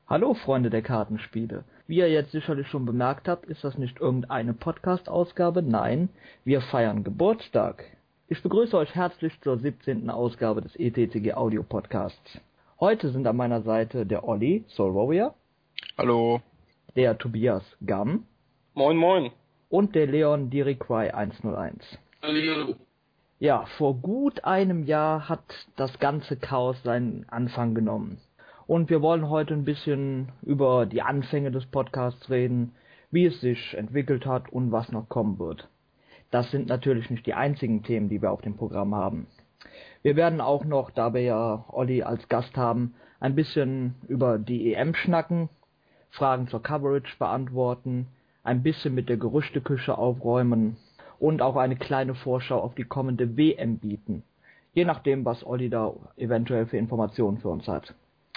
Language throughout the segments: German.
Hallo Freunde der Kartenspiele. Wie ihr jetzt sicherlich schon bemerkt habt, ist das nicht irgendeine Podcast-Ausgabe, nein, wir feiern Geburtstag. Ich begrüße euch herzlich zur 17. Ausgabe des ETCG Audio Podcasts. Heute sind an meiner Seite der Olli, Soul Warrior. Hallo. Der Tobias Gamm. Moin moin. Und der Leon Diricry 101. Hallo. Ja, vor gut einem Jahr hat das ganze Chaos seinen Anfang genommen. Und wir wollen heute ein bisschen über die Anfänge des Podcasts reden, wie es sich entwickelt hat und was noch kommen wird. Das sind natürlich nicht die einzigen Themen, die wir auf dem Programm haben. Wir werden auch noch, da wir ja Olli als Gast haben, ein bisschen über die EM schnacken, Fragen zur Coverage beantworten, ein bisschen mit der Gerüchteküche aufräumen und auch eine kleine Vorschau auf die kommende WM bieten. Je nachdem, was Olli da eventuell für Informationen für uns hat.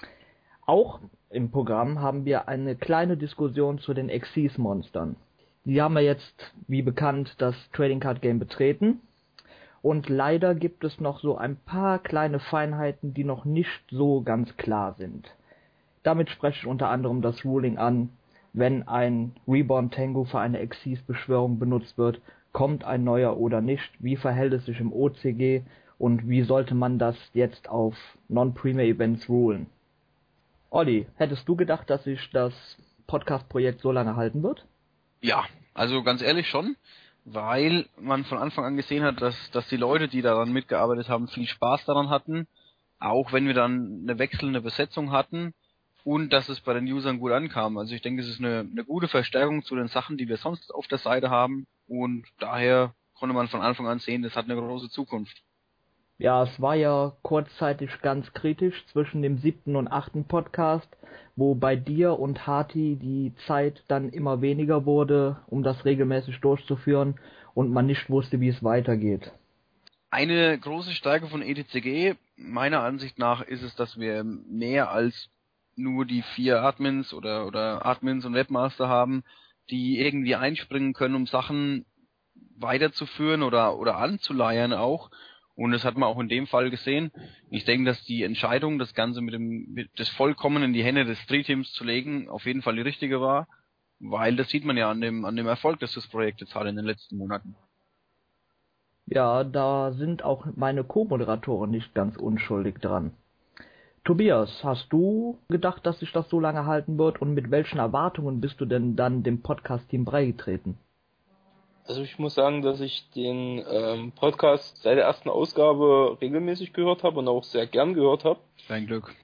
Auch im Programm haben wir eine kleine Diskussion zu den Xyz-Monstern. Die haben ja jetzt, wie bekannt, das Trading Card Game betreten. Und leider gibt es noch so ein paar kleine Feinheiten, die noch nicht so ganz klar sind. Damit spreche ich unter anderem das Ruling an, wenn ein Reborn Tengu für eine Xyz-Beschwörung benutzt wird, kommt ein neuer oder nicht, wie verhält es sich im OCG und wie sollte man das jetzt auf Non-Premier-Events rulen. Olli, hättest du gedacht, dass sich das Podcast-Projekt so lange halten wird? Ja, also ganz ehrlich schon, weil man von Anfang an gesehen hat, dass die Leute, die daran mitgearbeitet haben, viel Spaß daran hatten, auch wenn wir dann eine wechselnde Besetzung hatten und dass es bei den Usern gut ankam. Also ich denke, es ist eine gute Verstärkung zu den Sachen, die wir sonst auf der Seite haben und daher konnte man von Anfang an sehen, das hat eine große Zukunft. Ja, es war ja kurzzeitig ganz kritisch zwischen dem 7. und 8. Podcast, wo bei dir und Hati die Zeit dann immer weniger wurde, um das regelmäßig durchzuführen und man nicht wusste, wie es weitergeht. Eine große Stärke von ETCG, meiner Ansicht nach, ist es, dass wir mehr als nur die 4 Admins oder Admins und Webmaster haben, die irgendwie einspringen können, um Sachen weiterzuführen oder anzuleiern auch. Und das hat man auch in dem Fall gesehen. Ich denke, dass die Entscheidung, das Ganze mit das vollkommen in die Hände des Street-Teams zu legen, auf jeden Fall die richtige war, weil das sieht man ja an dem Erfolg, das Projekt jetzt hat in den letzten Monaten. Ja, da sind auch meine Co-Moderatoren nicht ganz unschuldig dran. Tobias, hast du gedacht, dass sich das so lange halten wird und mit welchen Erwartungen bist du denn dann dem Podcast-Team beigetreten? Also ich muss sagen, dass ich den Podcast seit der ersten Ausgabe regelmäßig gehört habe und auch sehr gern gehört habe. Dein Glück.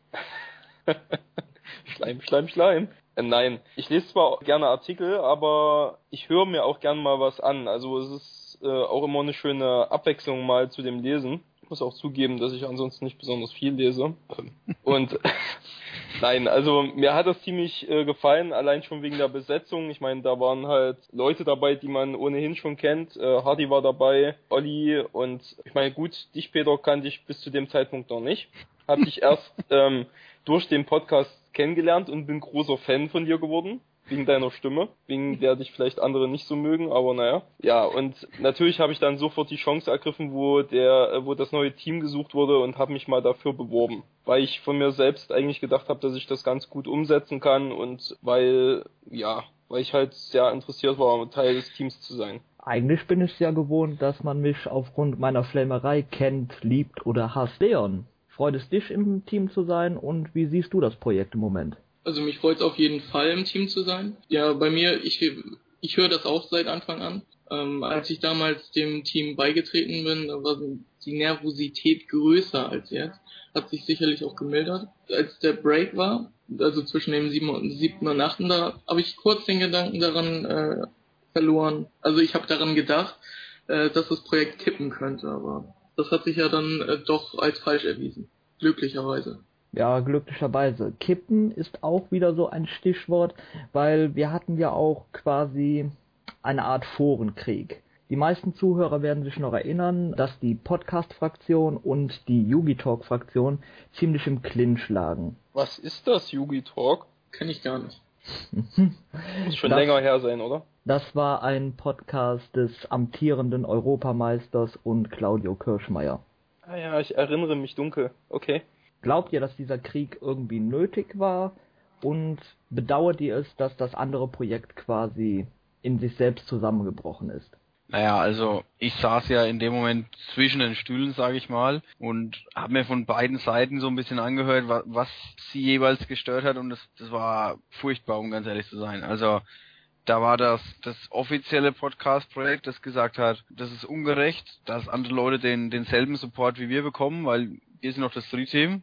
Schleim. Nein, ich lese zwar gerne Artikel, aber ich höre mir auch gern mal was an. Also es ist auch immer eine schöne Abwechslung mal zu dem Lesen. Ich muss auch zugeben, dass ich ansonsten nicht besonders viel lese. Und nein, also mir hat das ziemlich gefallen, allein schon wegen der Besetzung. Ich meine, da waren halt Leute dabei, die man ohnehin schon kennt. Hardy war dabei, Olli und ich meine, gut, dich Peter kannte ich bis zu dem Zeitpunkt noch nicht. Hab dich erst durch den Podcast kennengelernt und bin großer Fan von dir geworden. Wegen deiner Stimme, wegen der dich vielleicht andere nicht so mögen, aber naja. Ja, und natürlich habe ich dann sofort die Chance ergriffen, wo das neue Team gesucht wurde und habe mich mal dafür beworben. Weil ich von mir selbst eigentlich gedacht habe, dass ich das ganz gut umsetzen kann und weil ich halt sehr interessiert war, Teil des Teams zu sein. Eigentlich bin ich ja gewohnt, dass man mich aufgrund meiner Flamerei kennt, liebt oder hasst. Leon, freut es dich, im Team zu sein und wie siehst du das Projekt im Moment? Also mich freut es auf jeden Fall, im Team zu sein. Ja, bei mir, ich höre das auch seit Anfang an. Als ich damals dem Team beigetreten bin, da war die Nervosität größer als jetzt. Hat sich sicherlich auch gemildert. Als der Break war, also zwischen dem 7. und 8., da habe ich kurz den Gedanken daran verloren. Also ich habe daran gedacht, dass das Projekt kippen könnte, aber das hat sich ja dann doch als falsch erwiesen. Glücklicherweise. Ja, glücklicherweise. Kippen ist auch wieder so ein Stichwort, weil wir hatten ja auch quasi eine Art Forenkrieg. Die meisten Zuhörer werden sich noch erinnern, dass die Podcast-Fraktion und die Yugi-Talk-Fraktion ziemlich im Clinch lagen. Was ist das, Yugi Talk? Kenn ich gar nicht. Muss schon länger her sein, oder? Das war ein Podcast des amtierenden Europameisters und Claudio Kirschmeier. Ah ja, ich erinnere mich dunkel. Okay. Glaubt ihr, dass dieser Krieg irgendwie nötig war? und bedauert ihr es, dass das andere Projekt quasi in sich selbst zusammengebrochen ist? Naja, also ich saß ja in dem Moment zwischen den Stühlen, sage ich mal, und habe mir von beiden Seiten so ein bisschen angehört, was sie jeweils gestört hat, und das war furchtbar, um ganz ehrlich zu sein. Also da war das offizielle Podcast-Projekt, das gesagt hat, das ist ungerecht, dass andere Leute denselben Support wie wir bekommen, weil wir sind noch das Street-Team.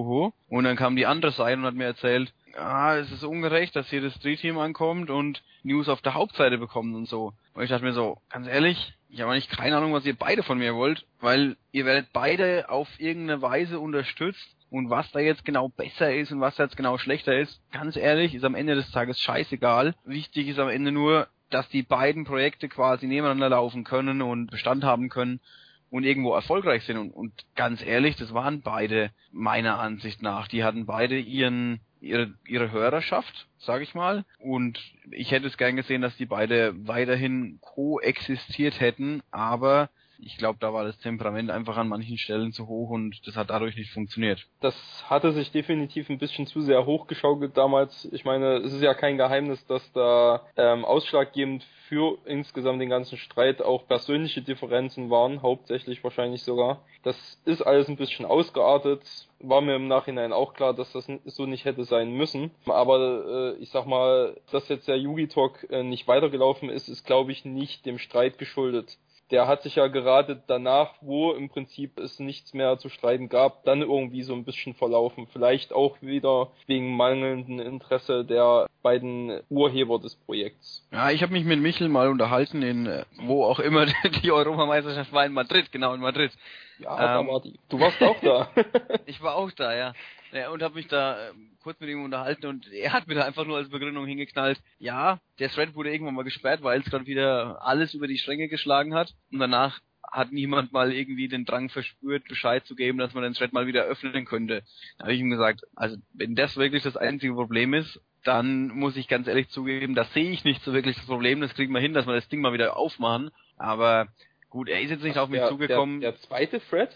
Und dann kam die andere Seite und hat mir erzählt, es ist ungerecht, dass hier das Street-Team ankommt und News auf der Hauptseite bekommt und so. Und ich dachte mir so, ganz ehrlich, ich habe eigentlich keine Ahnung, was ihr beide von mir wollt, weil ihr werdet beide auf irgendeine Weise unterstützt. Und was da jetzt genau besser ist und was da jetzt genau schlechter ist, ganz ehrlich, ist am Ende des Tages scheißegal. Wichtig ist am Ende nur, dass die beiden Projekte quasi nebeneinander laufen können und Bestand haben können und irgendwo erfolgreich sind. Und ganz ehrlich, das waren beide meiner Ansicht nach. Die hatten beide ihre Hörerschaft, sag ich mal. Und ich hätte es gern gesehen, dass die beide weiterhin koexistiert hätten, aber ich glaube, da war das Temperament einfach an manchen Stellen zu hoch und das hat dadurch nicht funktioniert. Das hatte sich definitiv ein bisschen zu sehr hochgeschaukelt damals. Ich meine, es ist ja kein Geheimnis, dass da ausschlaggebend für insgesamt den ganzen Streit auch persönliche Differenzen waren, hauptsächlich wahrscheinlich sogar. Das ist alles ein bisschen ausgeartet. War mir im Nachhinein auch klar, dass das so nicht hätte sein müssen. Aber ich sag mal, dass jetzt der Yugi-Talk nicht weitergelaufen ist glaube ich nicht dem Streit geschuldet. Der hat sich ja gerade danach, wo im Prinzip es nichts mehr zu streiten gab, dann irgendwie so ein bisschen verlaufen. Vielleicht auch wieder wegen mangelndem Interesse der beiden Urheber des Projekts. Ja, ich habe mich mit Michel mal unterhalten in wo auch immer die Europameisterschaft war, in Madrid, genau in Madrid. Ja, da war die. Du warst auch da. Ich war auch da, ja. Und habe mich da kurz mit ihm unterhalten und er hat mir da einfach nur als Begründung hingeknallt, ja, der Thread wurde irgendwann mal gesperrt, weil es gerade wieder alles über die Stränge geschlagen hat und danach hat niemand mal irgendwie den Drang verspürt, Bescheid zu geben, dass man den Thread mal wieder öffnen könnte. Da habe ich ihm gesagt, also wenn das wirklich das einzige Problem ist, dann muss ich ganz ehrlich zugeben, da sehe ich nicht so wirklich das Problem, das kriegen wir hin, dass wir das Ding mal wieder aufmachen, aber gut, er ist jetzt nicht auf mich zugekommen. Der zweite Thread?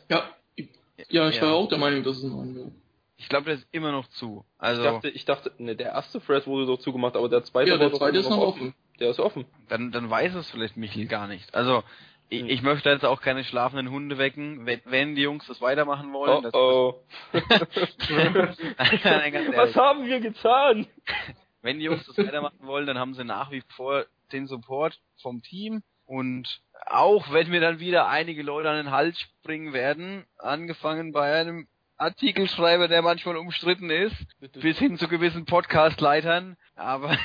Ja, ich war auch der Meinung, dass es ein Mann war. Ich glaube, der ist immer noch zu. Also Ich dachte, ne, der erste Thread wurde doch zugemacht, aber der zweite ist noch offen. Der ist offen. Dann weiß es vielleicht Michel gar nicht. Also ich möchte jetzt auch keine schlafenden Hunde wecken, wenn die Jungs das weitermachen wollen. Nein, ganz ehrlich. Was haben wir getan? Wenn die Jungs das weitermachen wollen, dann haben sie nach wie vor den Support vom Team. Und auch wenn mir dann wieder einige Leute an den Hals springen werden, angefangen bei einem Artikelschreiber, der manchmal umstritten ist, bis hin zu gewissen Podcast-Leitern, aber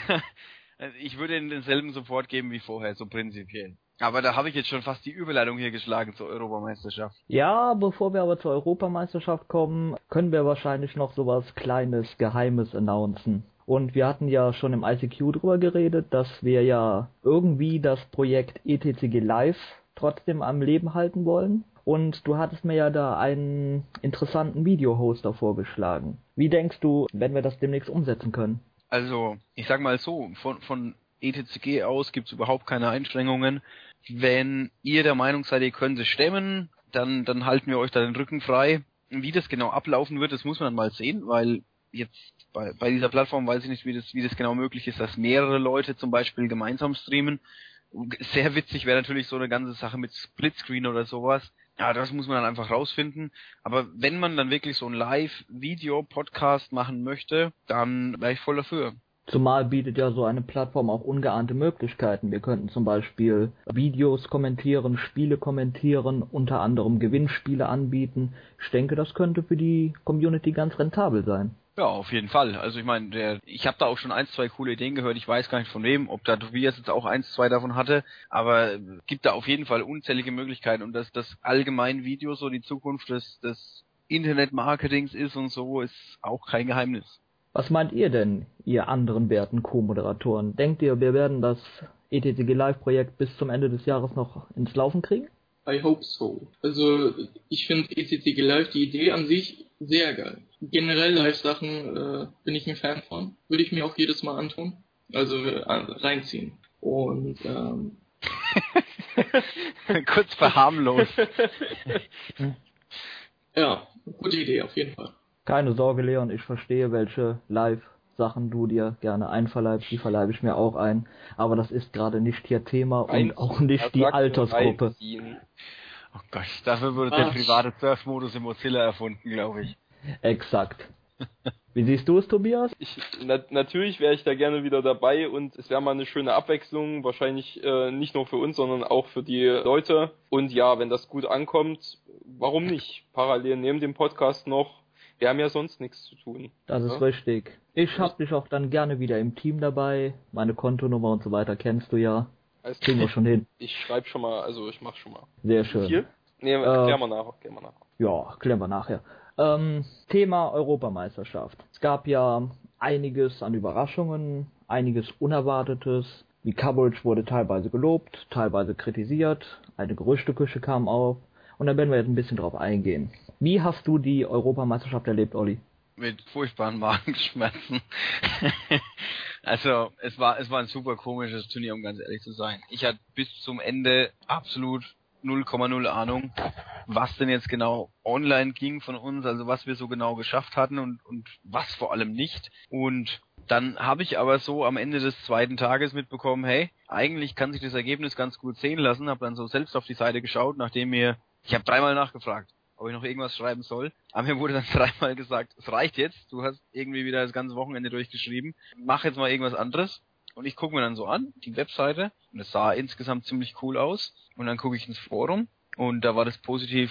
ich würde ihnen denselben Support geben wie vorher, so prinzipiell. Aber da habe ich jetzt schon fast die Überleitung hier geschlagen zur Europameisterschaft. Ja, bevor wir aber zur Europameisterschaft kommen, können wir wahrscheinlich noch sowas Kleines, Geheimes announcen. Und wir hatten ja schon im ICQ drüber geredet, dass wir ja irgendwie das Projekt ETCG Live trotzdem am Leben halten wollen. Und du hattest mir ja da einen interessanten Video-Hoster vorgeschlagen. Wie denkst du, wenn wir das demnächst umsetzen können? Also, ich sag mal so, von ETCG aus gibt's überhaupt keine Einschränkungen. Wenn ihr der Meinung seid, ihr könnt es stemmen, dann halten wir euch da den Rücken frei. Wie das genau ablaufen wird, das muss man dann mal sehen, weil jetzt bei dieser Plattform weiß ich nicht, wie das genau möglich ist, dass mehrere Leute zum Beispiel gemeinsam streamen. Sehr witzig wäre natürlich so eine ganze Sache mit Splitscreen oder sowas. Ja, das muss man dann einfach rausfinden. Aber wenn man dann wirklich so einen Live-Video-Podcast machen möchte, dann wäre ich voll dafür. Zumal bietet ja so eine Plattform auch ungeahnte Möglichkeiten. Wir könnten zum Beispiel Videos kommentieren, Spiele kommentieren, unter anderem Gewinnspiele anbieten. Ich denke, das könnte für die Community ganz rentabel sein. Ja, auf jeden Fall. Also ich meine, ich habe da auch schon 1, 2 coole Ideen gehört. Ich weiß gar nicht von wem, ob da Tobias jetzt auch 1, 2 davon hatte. Aber gibt da auf jeden Fall unzählige Möglichkeiten. Und dass das allgemein Video so die Zukunft des Internet-Marketings ist und so, ist auch kein Geheimnis. Was meint ihr denn, ihr anderen werten Co-Moderatoren? Denkt ihr, wir werden das ETCG Live-Projekt bis zum Ende des Jahres noch ins Laufen kriegen? I hope so. Also ich finde ETCG Live, die Idee an sich, sehr geil. Generell Live-Sachen bin ich ein Fan von. Würde ich mir auch jedes Mal antun. Also reinziehen. Und kurz verharmlost. Ja, gute Idee auf jeden Fall. Keine Sorge, Leon, ich verstehe, welche Sachen du dir gerne einverleibst, die verleibe ich mir auch ein. Aber das ist gerade nicht hier Thema und auch nicht die Altersgruppe. Oh Gott, dafür wurde der private Surf-Modus im Mozilla erfunden, glaube ich. Exakt. Wie siehst du es, Tobias? Natürlich wäre ich da gerne wieder dabei und es wäre mal eine schöne Abwechslung, wahrscheinlich nicht nur für uns, sondern auch für die Leute. Und ja, wenn das gut ankommt, warum nicht? Parallel neben dem Podcast noch. Wir haben ja sonst nichts zu tun. Das ist richtig. Ich hab dich auch dann gerne wieder im Team dabei. Meine Kontonummer und so weiter kennst du ja. Kriegen wir schon hin. Ich schreibe schon mal, also ich mach schon mal. Sehr schön. Viel? Nee, klären wir nachher. Ja, klären wir nachher. Thema Europameisterschaft. Es gab ja einiges an Überraschungen, einiges Unerwartetes. Die Coverage wurde teilweise gelobt, teilweise kritisiert. Eine Gerüchteküche kam auf. Und da werden wir jetzt ein bisschen drauf eingehen. Wie hast du die Europameisterschaft erlebt, Olli? Mit furchtbaren Magenschmerzen. Also, es war ein super komisches Turnier, um ganz ehrlich zu sein. Ich hatte bis zum Ende absolut 0,0 Ahnung, was denn jetzt genau online ging von uns, also was wir so genau geschafft hatten und was vor allem nicht. Und dann habe ich aber so am Ende des zweiten Tages mitbekommen, hey, eigentlich kann sich das Ergebnis ganz gut sehen lassen. Habe dann so selbst auf die Seite geschaut, ich habe 3-mal nachgefragt, ob ich noch irgendwas schreiben soll. Aber mir wurde dann 3-mal gesagt, es reicht jetzt, du hast irgendwie wieder das ganze Wochenende durchgeschrieben, mach jetzt mal irgendwas anderes. Und ich gucke mir dann so an, die Webseite, und es sah insgesamt ziemlich cool aus. Und dann gucke ich ins Forum und da war das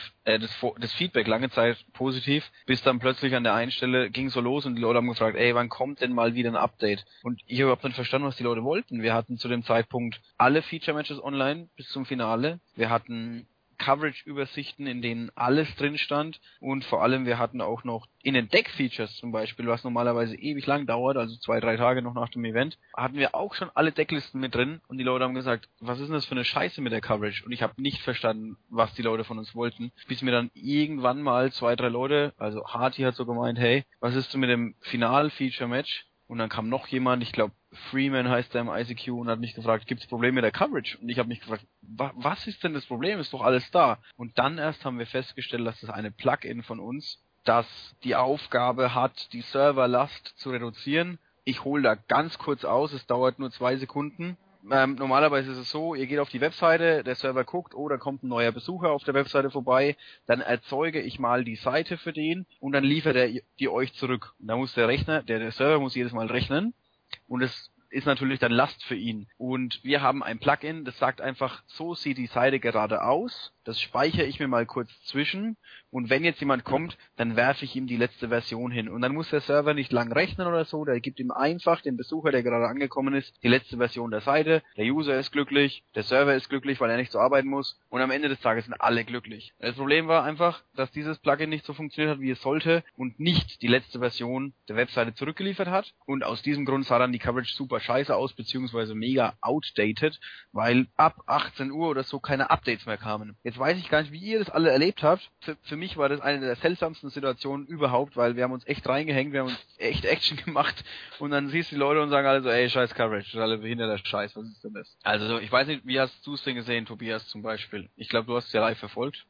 Feedback lange Zeit positiv, bis dann plötzlich an der einen Stelle ging so los und die Leute haben gefragt, ey, wann kommt denn mal wieder ein Update? Und ich habe überhaupt nicht verstanden, was die Leute wollten. Wir hatten zu dem Zeitpunkt alle Feature-Matches online bis zum Finale. Wir hatten Coverage-Übersichten, in denen alles drin stand und vor allem wir hatten auch noch in den Deck-Features zum Beispiel, was normalerweise ewig lang dauert, also 2-3 Tage noch nach dem Event, hatten wir auch schon alle Decklisten mit drin und die Leute haben gesagt, was ist denn das für eine Scheiße mit der Coverage? Und ich habe nicht verstanden, was die Leute von uns wollten, bis mir dann irgendwann mal 2-3 Leute, also Harty hat so gemeint, hey, was ist denn mit dem Final-Feature-Match? Und dann kam noch jemand, ich glaube Freeman heißt der im ICQ und hat mich gefragt, gibt es Probleme mit der Coverage? Und ich habe mich gefragt, was ist denn das Problem? Ist doch alles da. Und dann erst haben wir festgestellt, dass das eine Plugin von uns, das die Aufgabe hat, die Serverlast zu reduzieren. Ich hole da ganz kurz aus, es dauert nur 2 Sekunden. Normalerweise ist es so, ihr geht auf die Webseite, der Server guckt, da kommt ein neuer Besucher auf der Webseite vorbei, dann erzeuge ich mal die Seite für den und dann liefert er die euch zurück. Und da muss der Server muss jedes Mal rechnen und es ist natürlich dann Last für ihn. Und wir haben ein Plugin, das sagt einfach, so sieht die Seite gerade aus, das speichere ich mir mal kurz zwischen und wenn jetzt jemand kommt, dann werfe ich ihm die letzte Version hin. Und dann muss der Server nicht lang rechnen oder so, der gibt ihm einfach dem Besucher, der gerade angekommen ist, die letzte Version der Seite. Der User ist glücklich, der Server ist glücklich, weil er nicht so arbeiten muss und am Ende des Tages sind alle glücklich. Das Problem war einfach, dass dieses Plugin nicht so funktioniert hat, wie es sollte und nicht die letzte Version der Webseite zurückgeliefert hat und aus diesem Grund sah dann die Coverage super scheiße aus, beziehungsweise mega outdated, weil ab 18 Uhr oder so keine Updates mehr kamen. Jetzt weiß ich gar nicht, wie ihr das alle erlebt habt. Für mich war das eine der seltsamsten Situationen überhaupt, weil wir haben uns echt reingehängt, wir haben uns echt Action gemacht und dann siehst du die Leute und sagen alle so, ey, scheiß Coverage, das ist alle behinderter Scheiß, was ist denn das? Also, ich weiß nicht, wie hast du es denn gesehen, Tobias zum Beispiel? Ich glaube, du hast es ja live verfolgt.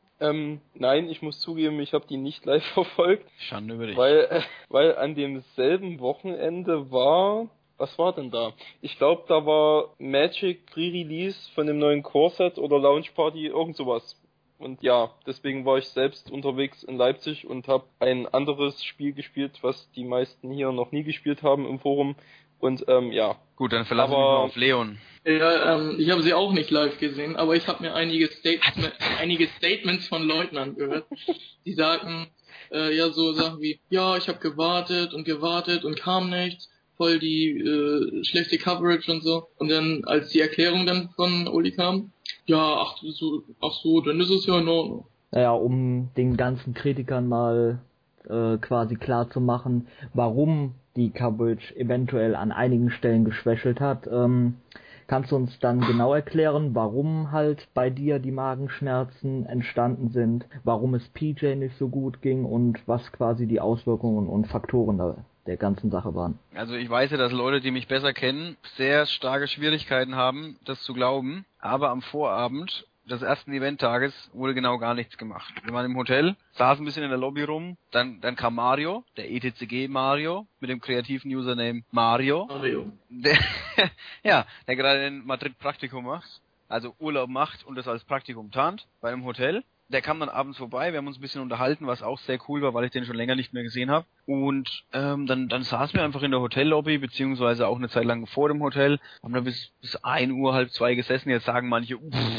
Nein, ich muss zugeben, ich habe die nicht live verfolgt. Schande über dich. Weil an demselben Wochenende was war denn da? Ich glaube, da war Magic Pre-Release von dem neuen Core-Set oder Launch Party, irgend sowas. Und ja, deswegen war ich selbst unterwegs in Leipzig und habe ein anderes Spiel gespielt, was die meisten hier noch nie gespielt haben im Forum. Und ja. Gut, dann verlassen wir mal auf Leon. Ja, ich habe sie auch nicht live gesehen, aber ich habe mir einige Statements von Leuten angehört, die sagten, so Sachen wie, ja, ich habe gewartet und kam nichts, voll die schlechte Coverage und so. Und dann, als die Erklärung dann von Oli kam, ja, ach so, dann ist es ja in Ordnung. Naja, um den ganzen Kritikern mal quasi klar zu machen, warum die Coverage eventuell an einigen Stellen geschwächelt hat. Kannst du uns dann genau erklären, warum halt bei dir die Magenschmerzen entstanden sind, warum es PJ nicht so gut ging und was quasi die Auswirkungen und Faktoren der ganzen Sache waren? Also ich weiß ja, dass Leute, die mich besser kennen, sehr starke Schwierigkeiten haben, das zu glauben. Aber am Vorabend des ersten Eventtages wurde genau gar nichts gemacht. Wir waren im Hotel, saßen ein bisschen in der Lobby rum, dann kam Mario, der ETCG Mario, mit dem kreativen Username Mario. Der gerade in Madrid Praktikum macht, also Urlaub macht und das als Praktikum tarnt, bei einem Hotel. Der kam dann abends vorbei, wir haben uns ein bisschen unterhalten, was auch sehr cool war, weil ich den schon länger nicht mehr gesehen habe. Und dann saßen wir einfach in der Hotellobby, beziehungsweise auch eine Zeit lang vor dem Hotel, haben da bis 1 Uhr, halb 2 gesessen. Jetzt sagen manche,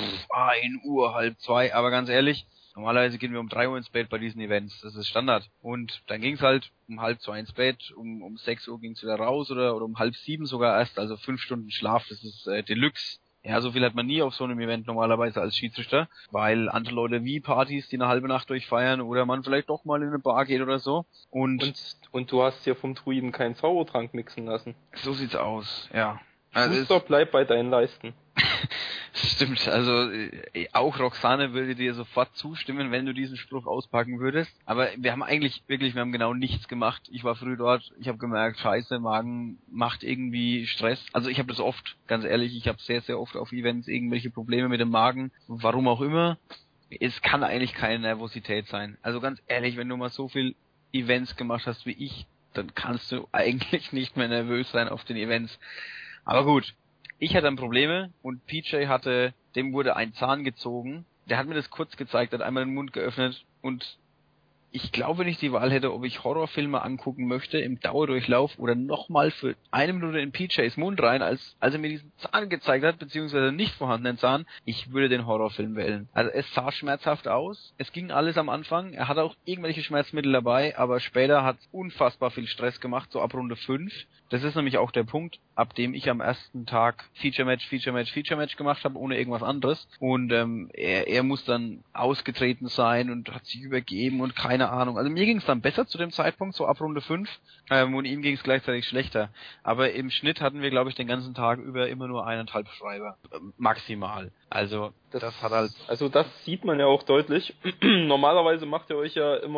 1 Uhr, halb 2, aber ganz ehrlich, normalerweise gehen wir um 3 Uhr ins Bett bei diesen Events, das ist Standard. Und dann ging's halt um halb 2 ins Bett, um 6 Uhr ging's wieder raus oder um halb 7 sogar erst, also 5 Stunden Schlaf, das ist Deluxe. Ja, so viel hat man nie auf so einem Event normalerweise als Schiedsrichter, weil andere Leute wie Partys, die eine halbe Nacht durchfeiern oder man vielleicht doch mal in eine Bar geht oder so. Und du hast dir vom Druiden keinen Zaubertrank mixen lassen. So sieht's aus, ja. Schuster, bleib bei deinen Leisten. Stimmt, also auch Roxane würde dir sofort zustimmen, wenn du diesen Spruch auspacken würdest. Aber wir haben genau nichts gemacht. Ich war früh dort, ich habe gemerkt, scheiße, Magen macht irgendwie Stress. Also ich habe das oft, ganz ehrlich, ich habe sehr, sehr oft auf Events irgendwelche Probleme mit dem Magen. Warum auch immer. Es kann eigentlich keine Nervosität sein. Also ganz ehrlich, wenn du mal so viel Events gemacht hast wie ich, dann kannst du eigentlich nicht mehr nervös sein auf den Events. Aber gut, ich hatte dann Probleme und PJ dem wurde ein Zahn gezogen. Der hat mir das kurz gezeigt, hat einmal den Mund geöffnet und ich glaube, wenn ich die Wahl hätte, ob ich Horrorfilme angucken möchte im Dauerdurchlauf oder nochmal für 1 Minute in PJs Mund rein, als er mir diesen Zahn gezeigt hat, beziehungsweise nicht vorhandenen Zahn, ich würde den Horrorfilm wählen. Also es sah schmerzhaft aus, es ging alles am Anfang, er hatte auch irgendwelche Schmerzmittel dabei, aber später hat es unfassbar viel Stress gemacht, so ab Runde 5. Das ist nämlich auch der Punkt, ab dem ich am ersten Tag Feature-Match gemacht habe, ohne irgendwas anderes. Und er muss dann ausgetreten sein und hat sich übergeben und keine Ahnung. Also mir ging es dann besser zu dem Zeitpunkt, so ab Runde 5, und ihm ging es gleichzeitig schlechter. Aber im Schnitt hatten wir, glaube ich, den ganzen Tag über immer nur 1,5 Schreiber. Maximal. Also das hat halt... Also das sieht man ja auch deutlich. Normalerweise macht ihr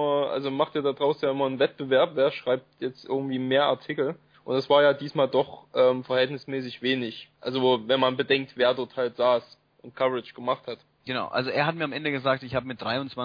da draußen ja immer einen Wettbewerb, wer schreibt jetzt irgendwie mehr Artikel. Und es war ja diesmal doch verhältnismäßig wenig. Also wenn man bedenkt, wer dort halt saß und Coverage gemacht hat. Genau, also er hat mir am Ende gesagt, ich habe mit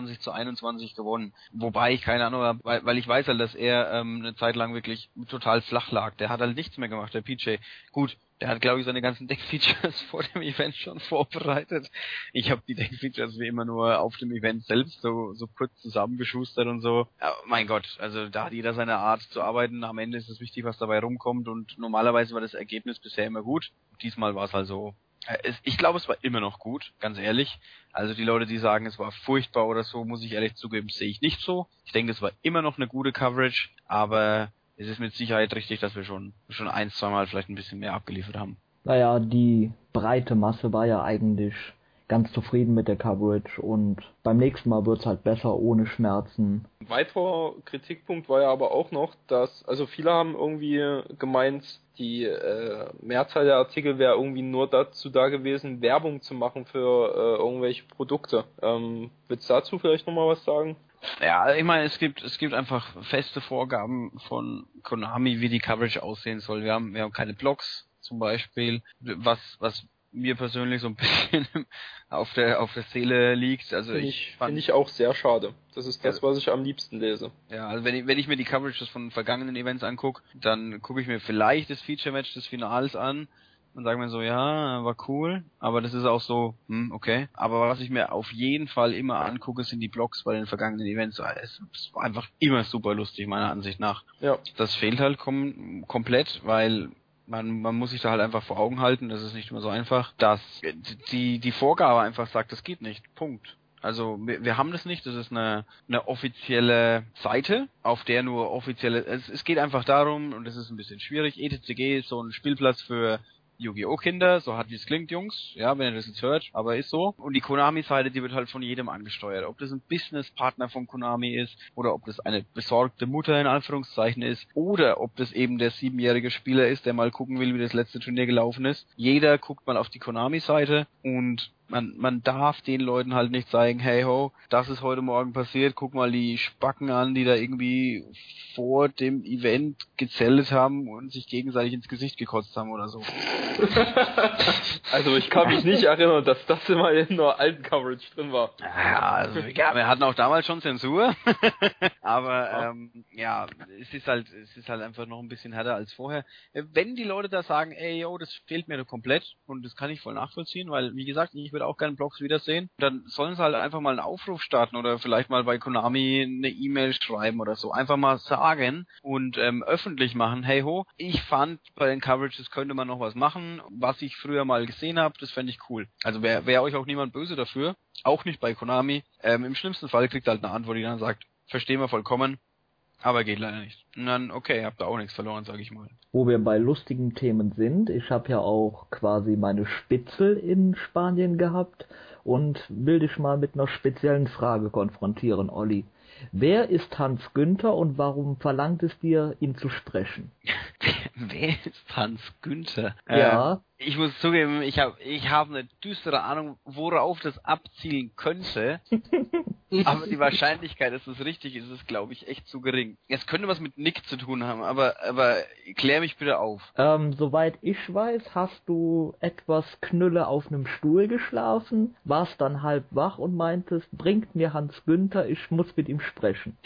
23-21 gewonnen. Wobei ich keine Ahnung habe, weil ich weiß halt, dass er eine Zeit lang wirklich total flach lag. Der hat halt nichts mehr gemacht, der PJ. Gut, der hat, glaube ich, seine ganzen Deckfeatures vor dem Event schon vorbereitet. Ich habe die Deckfeatures wie immer nur auf dem Event selbst so kurz zusammengeschustert und so. Aber mein Gott, also da hat jeder seine Art zu arbeiten. Am Ende ist es wichtig, was dabei rumkommt und normalerweise war das Ergebnis bisher immer gut. Diesmal war es halt so. Ich glaube, es war immer noch gut, ganz ehrlich. Also die Leute, die sagen, es war furchtbar oder so, muss ich ehrlich zugeben, sehe ich nicht so. Ich denke, es war immer noch eine gute Coverage, aber es ist mit Sicherheit richtig, dass wir schon 1-2 Mal vielleicht ein bisschen mehr abgeliefert haben. Naja, die breite Masse war ja eigentlich ganz zufrieden mit der Coverage und beim nächsten Mal wird's halt besser, ohne Schmerzen. Ein weiterer Kritikpunkt war ja aber auch noch, dass, also viele haben irgendwie gemeint, die Mehrzahl der Artikel wäre irgendwie nur dazu da gewesen, Werbung zu machen für irgendwelche Produkte. Willst du dazu vielleicht nochmal was sagen? Ja, ich meine, es gibt einfach feste Vorgaben von Konami, wie die Coverage aussehen soll. Wir haben keine Blogs zum Beispiel, was mir persönlich so ein bisschen auf der Seele liegt. Also finde ich auch sehr schade. Das ist das, was ich am liebsten lese. Ja, also wenn ich mir die Coverages von vergangenen Events angucke, dann gucke ich mir vielleicht das Feature-Match des Finals an und sage mir so, ja, war cool, aber das ist auch so, okay. Aber was ich mir auf jeden Fall immer angucke, sind die Blogs bei den vergangenen Events. Es war einfach immer super lustig, meiner Ansicht nach. Ja. Das fehlt halt komplett, weil man muss sich da halt einfach vor Augen halten, das ist nicht immer so einfach, dass die Vorgabe einfach sagt, das geht nicht. Punkt. Also wir haben das nicht, das ist eine offizielle Seite, auf der nur offizielle, es geht einfach darum, und das ist ein bisschen schwierig, ETCG ist so ein Spielplatz für Yu-Gi-Oh! Kinder, so hart wie es klingt, Jungs, ja, wenn ihr das jetzt hört, aber ist so. Und die Konami-Seite, die wird halt von jedem angesteuert. Ob das ein Business-Partner von Konami ist, oder ob das eine besorgte Mutter in Anführungszeichen ist, oder ob das eben der 7-jährige Spieler ist, der mal gucken will, wie das letzte Turnier gelaufen ist. Jeder guckt mal auf die Konami-Seite und Man darf den Leuten halt nicht zeigen, hey ho, das ist heute Morgen passiert, guck mal die Spacken an, die da irgendwie vor dem Event gezeltet haben und sich gegenseitig ins Gesicht gekotzt haben oder so. Also ich kann mich nicht erinnern, dass das immer in der alten Coverage drin war. Ja, wir hatten auch damals schon Zensur, aber es ist halt einfach noch ein bisschen härter als vorher. Wenn die Leute da sagen, ey yo, das fehlt mir komplett und das kann ich voll nachvollziehen, weil wie gesagt, ich würde auch gerne Blogs wiedersehen, dann sollen sie halt einfach mal einen Aufruf starten oder vielleicht mal bei Konami eine E-Mail schreiben oder so, einfach mal sagen und öffentlich machen, hey ho, ich fand bei den Coverages könnte man noch was machen, was ich früher mal gesehen habe, das fände ich cool. Also wäre euch auch niemand böse dafür, auch nicht bei Konami. Im schlimmsten Fall kriegt halt eine Antwort, die dann sagt, verstehen wir vollkommen, aber geht leider nicht. Und dann, okay, habt ihr auch nichts verloren, sag ich mal. Wo wir bei lustigen Themen sind, ich habe ja auch quasi meine Spitzel in Spanien gehabt und will dich mal mit einer speziellen Frage konfrontieren, Olli. Wer ist Hans Günther und warum verlangt es dir, ihn zu sprechen? Wer ist Hans Günther? Ja. Ich muss zugeben, ich hab eine düstere Ahnung, worauf das abzielen könnte. Aber die Wahrscheinlichkeit, dass es richtig ist, glaube ich, echt zu gering. Es könnte was mit Nick zu tun haben, aber klär mich bitte auf. Soweit ich weiß, hast du etwas Knülle auf einem Stuhl geschlafen, warst dann halb wach und meintest, bringt mir Hans Günther, ich muss mit ihm sprechen.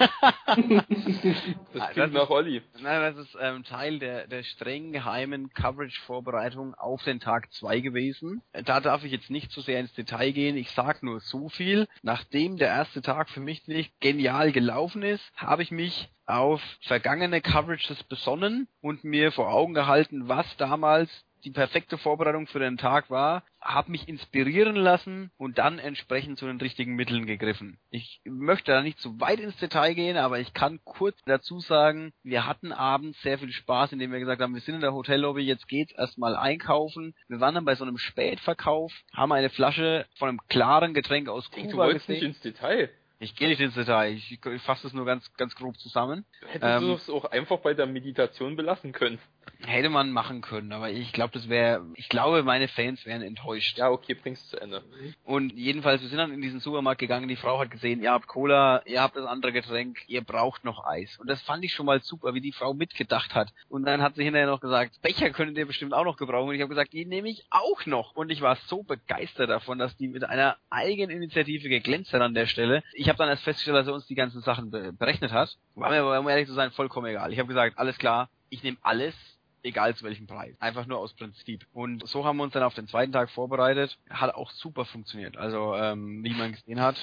Das klingt nach Olli. Nein, das ist Teil der streng geheimen Coverage-Vorbereitung auf den Tag 2 gewesen. Da darf ich jetzt nicht zu sehr ins Detail gehen. Ich sag nur so viel. Nachdem der erste Tag für mich nicht genial gelaufen ist, habe ich mich auf vergangene Coverages besonnen und mir vor Augen gehalten, was damals die perfekte Vorbereitung für den Tag war, habe mich inspirieren lassen und dann entsprechend zu den richtigen Mitteln gegriffen. Ich möchte da nicht zu weit ins Detail gehen, aber ich kann kurz dazu sagen, wir hatten abends sehr viel Spaß, indem wir gesagt haben, wir sind in der Hotellobby, jetzt geht's erstmal einkaufen. Wir waren dann bei so einem Spätverkauf, haben eine Flasche von einem klaren Getränk aus Kuba Du wolltest gesehen. nicht ins Detail. Ich gehe nicht ins Detail, ich fasse das nur ganz grob zusammen. Hättest du es auch einfach bei der Meditation belassen können. Hätte man machen können, aber ich glaube, meine Fans wären enttäuscht. Ja, okay, bring's zu Ende. Und jedenfalls, wir sind dann in diesen Supermarkt gegangen, die Frau hat gesehen, ihr habt Cola, ihr habt das andere Getränk, ihr braucht noch Eis. Und das fand ich schon mal super, wie die Frau mitgedacht hat. Und dann hat sie hinterher noch gesagt, Becher könntet ihr bestimmt auch noch gebrauchen. Und ich habe gesagt, die nehme ich auch noch. Und ich war so begeistert davon, dass die mit einer Eigeninitiative geglänzt hat an der Stelle. Ich habe dann erst festgestellt, dass er uns die ganzen Sachen berechnet hat. War mir aber, um ehrlich zu sein, vollkommen egal. Ich habe gesagt, alles klar, ich nehme alles, egal zu welchem Preis. Einfach nur aus Prinzip. Und so haben wir uns dann auf den zweiten Tag vorbereitet. Hat auch super funktioniert. Also, wie man gesehen hat,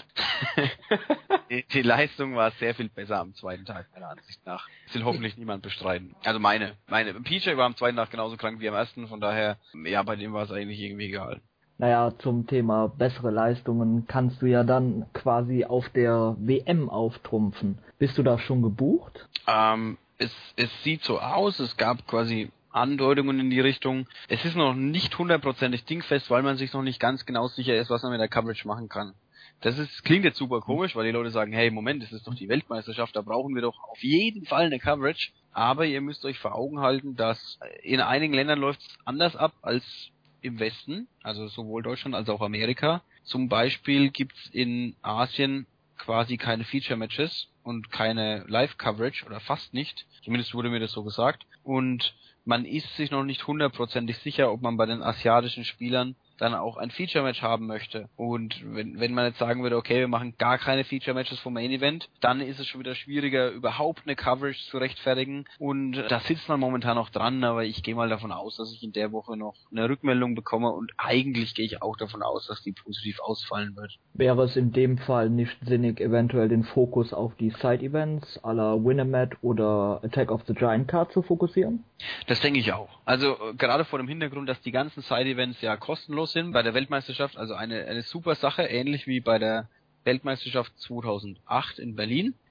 die Leistung war sehr viel besser am zweiten Tag, meiner Ansicht nach. Das will hoffentlich niemand bestreiten. Also meine. PJ war am zweiten Tag genauso krank wie am ersten, von daher, ja, bei dem war es eigentlich irgendwie egal. Naja, zum Thema bessere Leistungen kannst du ja dann quasi auf der WM auftrumpfen. Bist du da schon gebucht? Es sieht so aus, es gab quasi Andeutungen in die Richtung. Es ist noch nicht 100%ig dingfest, weil man sich noch nicht ganz genau sicher ist, was man mit der Coverage machen kann. Klingt jetzt super komisch, weil die Leute sagen, hey, Moment, das ist doch die Weltmeisterschaft, da brauchen wir doch auf jeden Fall eine Coverage. Aber ihr müsst euch vor Augen halten, dass in einigen Ländern läuft es anders ab als im Westen, also sowohl Deutschland als auch Amerika. Zum Beispiel gibt's in Asien quasi keine Feature-Matches und keine Live-Coverage oder fast nicht. Zumindest wurde mir das so gesagt. Und man ist sich noch nicht 100%ig sicher, ob man bei den asiatischen Spielern dann auch ein Feature-Match haben möchte. Und wenn man jetzt sagen würde, okay, wir machen gar keine Feature-Matches vom Main-Event, dann ist es schon wieder schwieriger, überhaupt eine Coverage zu rechtfertigen. Und da sitzt man momentan noch dran, aber ich gehe mal davon aus, dass ich in der Woche noch eine Rückmeldung bekomme und eigentlich gehe ich auch davon aus, dass die positiv ausfallen wird. Wäre es in dem Fall nicht sinnig, eventuell den Fokus auf die Side-Events à la Winamat oder Attack of the Giant Card zu fokussieren? Das denke ich auch. Also gerade vor dem Hintergrund, dass die ganzen Side-Events ja kostenlos sind bei der Weltmeisterschaft, also eine super Sache, ähnlich wie bei der Weltmeisterschaft 2008 in Berlin.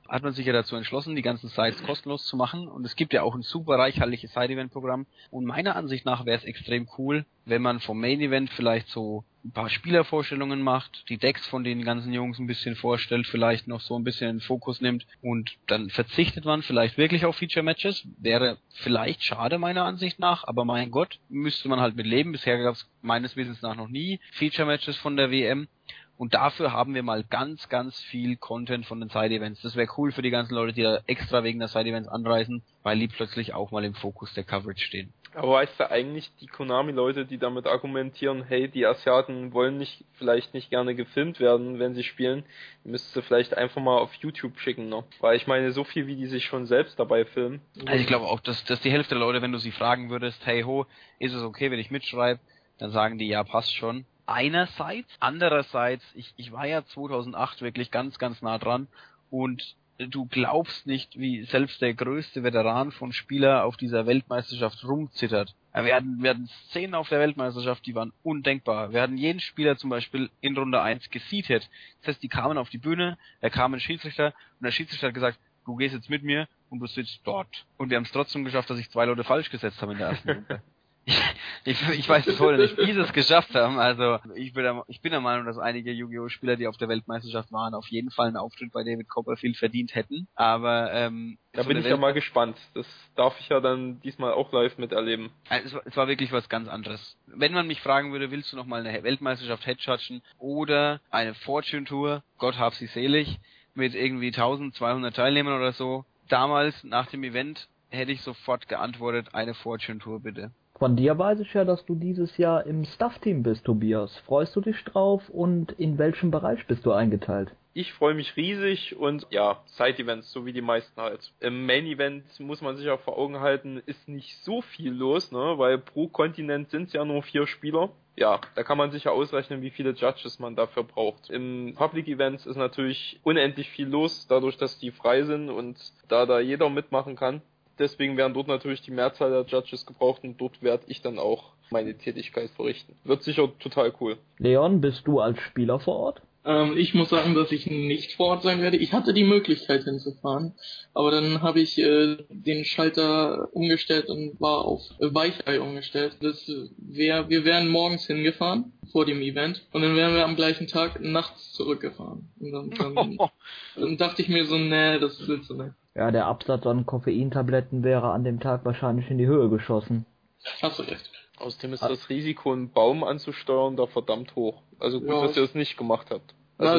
hat man sich ja dazu entschlossen, die ganzen Sites kostenlos zu machen. Und es gibt ja auch ein super reichhaltiges Side-Event-Programm. Und meiner Ansicht nach wäre es extrem cool, wenn man vom Main-Event vielleicht so ein paar Spielervorstellungen macht, die Decks von den ganzen Jungs ein bisschen vorstellt, vielleicht noch so ein bisschen in den Fokus nimmt und dann verzichtet man vielleicht wirklich auf Feature-Matches. Wäre vielleicht schade meiner Ansicht nach, aber mein Gott, müsste man halt mit leben. Bisher gab es meines Wissens nach noch nie Feature-Matches von der WM. Und dafür haben wir mal ganz, ganz viel Content von den Side-Events. Das wäre cool für die ganzen Leute, die da extra wegen der Side-Events anreisen, weil die plötzlich auch mal im Fokus der Coverage stehen. Aber weißt du eigentlich, die Konami-Leute, die damit argumentieren, hey, die Asiaten wollen vielleicht nicht gerne gefilmt werden, wenn sie spielen, müsstest du vielleicht einfach mal auf YouTube schicken, ne? Weil ich meine, so viel wie die sich schon selbst dabei filmen. Also ich glaube auch, dass die Hälfte der Leute, wenn du sie fragen würdest, hey ho, ist es okay, wenn ich mitschreibe, dann sagen die, ja, passt schon. Einerseits, andererseits, ich war ja 2008 wirklich ganz, ganz nah dran und du glaubst nicht, wie selbst der größte Veteran von Spieler auf dieser Weltmeisterschaft rumzittert. Wir hatten Szenen auf der Weltmeisterschaft, die waren undenkbar. Wir hatten jeden Spieler zum Beispiel in Runde 1 geseatet. Das heißt, die kamen auf die Bühne, da kam ein Schiedsrichter und der Schiedsrichter hat gesagt, du gehst jetzt mit mir und du sitzt dort. Und wir haben es trotzdem geschafft, dass sich 2 Leute falsch gesetzt haben in der ersten Runde. Ich weiß bis heute nicht, wie sie es geschafft haben. Also ich bin der Meinung, dass einige Yu-Gi-Oh! Spieler, die auf der Weltmeisterschaft waren, auf jeden Fall einen Auftritt bei David Copperfield verdient hätten. Aber da bin ich ja mal gespannt. Das darf ich ja dann diesmal auch live miterleben. Also, es war wirklich was ganz anderes. Wenn man mich fragen würde, willst du noch mal eine Weltmeisterschaft headjudgen oder eine Fortune Tour, Gott hab sie selig, mit irgendwie 1200 Teilnehmern oder so. Damals, nach dem Event, hätte ich sofort geantwortet, eine Fortune Tour bitte. Von dir weiß ich ja, dass du dieses Jahr im Staff-Team bist, Tobias. Freust du dich drauf und in welchem Bereich bist du eingeteilt? Ich freue mich riesig und ja, Side-Events, so wie die meisten halt. Im Main-Event muss man sich auch vor Augen halten, ist nicht so viel los, ne, weil pro Kontinent sind es ja nur 4 Spieler. Ja, da kann man sich ja ausrechnen, wie viele Judges man dafür braucht. Im Public Events ist natürlich unendlich viel los, dadurch, dass die frei sind und da jeder mitmachen kann. Deswegen werden dort natürlich die Mehrzahl der Judges gebraucht und dort werde ich dann auch meine Tätigkeit verrichten. Wird sicher total cool. Leon, bist du als Spieler vor Ort? Ich muss sagen, dass ich nicht vor Ort sein werde. Ich hatte die Möglichkeit hinzufahren, aber dann habe ich den Schalter umgestellt und war auf Weichei umgestellt. Wir wären morgens hingefahren vor dem Event und dann wären wir am gleichen Tag nachts zurückgefahren. Und dann dachte ich mir so, nee, das willst du nicht. Ja, der Absatz an Koffeintabletten wäre an dem Tag wahrscheinlich in die Höhe geschossen. Hast du recht. Außerdem ist das Risiko, einen Baum anzusteuern, da verdammt hoch. Also gut, dass ihr es nicht gemacht habt.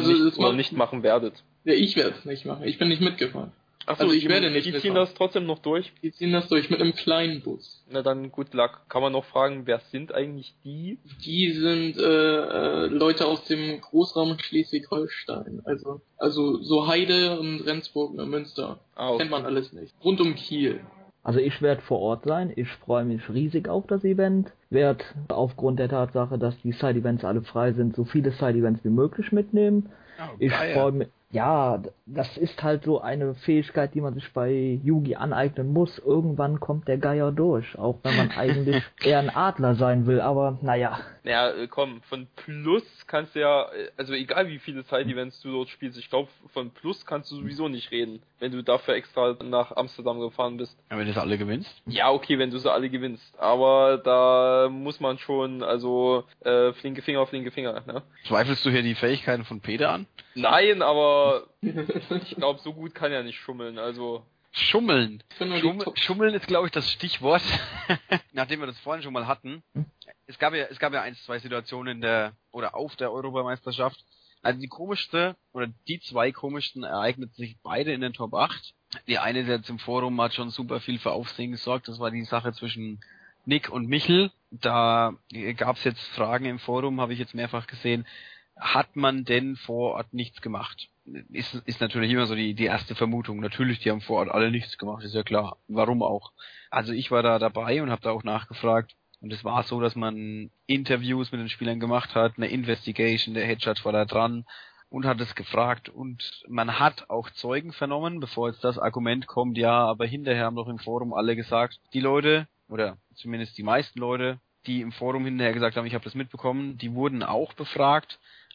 Nicht machen werdet. Ja, ich werde es nicht machen. Ich bin nicht mitgefahren. Achso, also ich werde nicht mitfahren. Die ziehen das trotzdem noch durch? Die ziehen das durch, mit einem kleinen Bus. Na dann, good luck. Kann man noch fragen, wer sind eigentlich die? Die sind Leute aus dem Großraum Schleswig-Holstein. Also so Heide und Rendsburg und Münster. Okay. Kennt man alles nicht. Rund um Kiel. Also ich werde vor Ort sein, ich freue mich riesig auf das Event, werde aufgrund der Tatsache, dass die Side-Events alle frei sind, so viele Side-Events wie möglich mitnehmen. Oh, ich freue mich, ja, das ist halt so eine Fähigkeit, die man sich bei Yu-Gi aneignen muss. Irgendwann kommt der Geier durch, auch wenn man eigentlich eher ein Adler sein will, aber naja. Ja, komm, von Plus kannst du ja, also egal wie viele Side-Events du dort spielst, ich glaube, von Plus kannst du sowieso nicht reden, wenn du dafür extra nach Amsterdam gefahren bist. Ja, wenn du sie alle gewinnst? Ja, okay, wenn du sie alle gewinnst, aber da muss man schon, also, flinke Finger, ne? Zweifelst du hier die Fähigkeiten von Peter an? Nein, aber ich glaube, so gut kann er nicht schummeln, also... Schummeln. Schummeln ist, glaube ich, das Stichwort, nachdem wir das vorhin schon mal hatten. Es gab ja 1-2 Situationen auf der Europameisterschaft. Also die 2 komischsten ereigneten sich beide in den Top 8. Die eine, der jetzt im Forum hat schon super viel für Aufsehen gesorgt, das war die Sache zwischen Nick und Michel. Da gab es jetzt Fragen im Forum, habe ich jetzt mehrfach gesehen. Hat man denn vor Ort nichts gemacht? Ist natürlich immer so die erste Vermutung. Natürlich, die haben vor Ort alle nichts gemacht, ist ja klar. Warum auch? Also ich war da dabei und habe da auch nachgefragt. Und es war so, dass man Interviews mit den Spielern gemacht hat, eine Investigation, der Headshot war da dran und hat es gefragt. Und man hat auch Zeugen vernommen, bevor jetzt das Argument kommt, ja, aber hinterher haben doch im Forum alle gesagt, die Leute, oder zumindest die meisten Leute, die im Forum hinterher gesagt haben, ich habe das mitbekommen, die wurden auch befragt.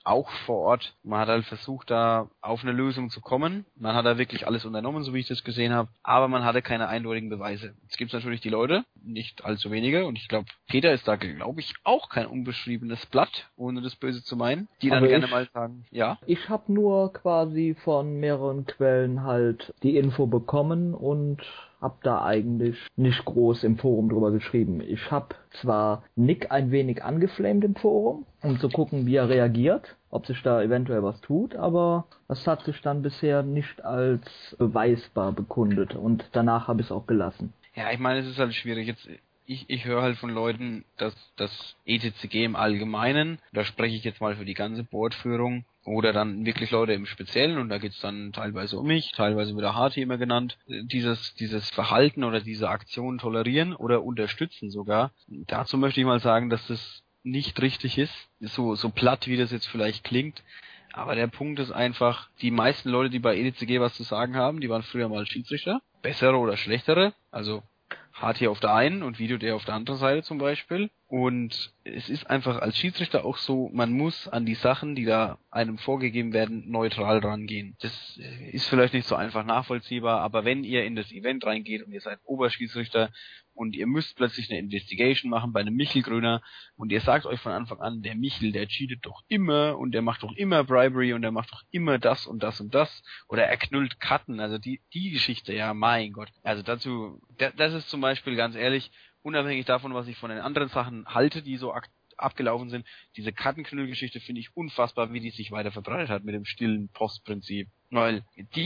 auch vor Ort. Man hat halt versucht, da auf eine Lösung zu kommen. Man hat da wirklich alles unternommen, so wie ich das gesehen habe, aber man hatte keine eindeutigen Beweise. Jetzt gibt es natürlich die Leute, nicht allzu wenige, und ich glaube, Peter ist da, glaube ich, auch kein unbeschriebenes Blatt, ohne das Böse zu meinen, die dann gerne mal sagen, ja. Ich habe nur quasi von mehreren Quellen halt die Info bekommen und hab da eigentlich nicht groß im Forum drüber geschrieben. Ich habe zwar Nick ein wenig angeflamed im Forum, um zu gucken, wie er reagiert, ob sich da eventuell was tut, aber das hat sich dann bisher nicht als beweisbar bekundet und danach habe ich es auch gelassen. Ja, ich meine, es ist halt schwierig. Jetzt, ich höre halt von Leuten, dass das ETCG im Allgemeinen, da spreche ich jetzt mal für die ganze Boardführung, oder dann wirklich Leute im Speziellen, und da geht's dann teilweise um mich, teilweise wird der HT immer genannt, dieses Verhalten oder diese Aktion tolerieren oder unterstützen sogar. Dazu möchte ich mal sagen, dass das nicht richtig ist, so platt wie das jetzt vielleicht klingt. Aber der Punkt ist einfach, die meisten Leute, die bei ETCG was zu sagen haben, die waren früher mal Schiedsrichter, bessere oder schlechtere, also HT auf der einen und Video der auf der anderen Seite zum Beispiel. Und es ist einfach als Schiedsrichter auch so, man muss an die Sachen, die da einem vorgegeben werden, neutral rangehen. Das ist vielleicht nicht so einfach nachvollziehbar, aber wenn ihr in das Event reingeht und ihr seid Oberschiedsrichter und ihr müsst plötzlich eine Investigation machen bei einem Michel Gröner und ihr sagt euch von Anfang an, der Michel, der cheatet doch immer und der macht doch immer Bribery und der macht doch immer das und das und das oder er knüllt Karten, also die Geschichte, ja mein Gott. Also dazu, das ist zum Beispiel ganz ehrlich, unabhängig davon, was ich von den anderen Sachen halte, die so abgelaufen sind, diese Kartenknüllgeschichte finde ich unfassbar, wie die sich weiter verbreitet hat mit dem stillen Postprinzip. Weil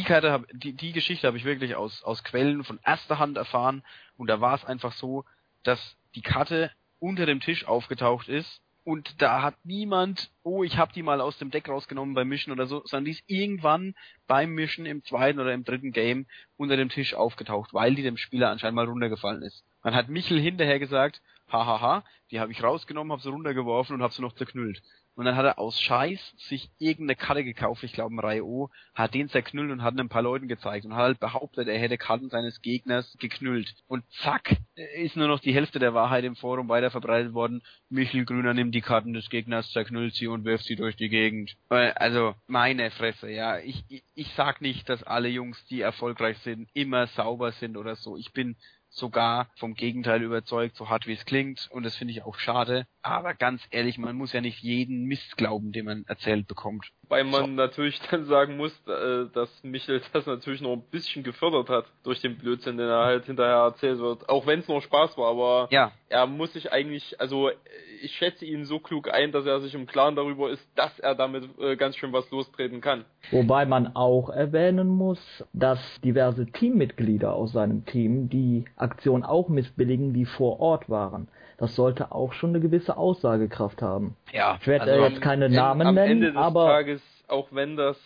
die Geschichte habe ich wirklich aus Quellen von erster Hand erfahren und da war es einfach so, dass die Karte unter dem Tisch aufgetaucht ist und da hat niemand, ich habe die mal aus dem Deck rausgenommen beim Mischen oder so, sondern die ist irgendwann beim Mischen im zweiten oder im dritten Game unter dem Tisch aufgetaucht, weil die dem Spieler anscheinend mal runtergefallen ist. Dann hat Michel hinterher gesagt, hahaha, die habe ich rausgenommen, habe sie runtergeworfen und habe sie noch zerknüllt. Und dann hat er aus Scheiß sich irgendeine Karte gekauft, ich glaube ein Reihe O, hat den zerknüllt und hat ein paar Leuten gezeigt und hat halt behauptet, er hätte Karten seines Gegners geknüllt. Und zack, ist nur noch die Hälfte der Wahrheit im Forum weiter verbreitet worden. Michel Grüner nimmt die Karten des Gegners, zerknüllt sie und wirft sie durch die Gegend. Also, meine Fresse, ja. Ich sag nicht, dass alle Jungs, die erfolgreich sind, immer sauber sind oder so. Ich bin sogar vom Gegenteil überzeugt, so hart wie es klingt, und das finde ich auch schade. Aber ganz ehrlich, man muss ja nicht jeden Mist glauben, den man erzählt bekommt. Weil man natürlich dann sagen muss, dass Michel das natürlich noch ein bisschen gefördert hat durch den Blödsinn, den er halt hinterher erzählt wird. Auch wenn es nur Spaß war, aber ja, er muss sich eigentlich, also ich schätze ihn so klug ein, dass er sich im Klaren darüber ist, dass er damit ganz schön was lostreten kann. Wobei man auch erwähnen muss, dass diverse Teammitglieder aus seinem Team die Aktion auch missbilligen, die vor Ort waren. Das sollte auch schon eine gewisse Aussagekraft haben. Ja, ich werde jetzt keine Namen am nennen, Ende des aber Tages, auch wenn das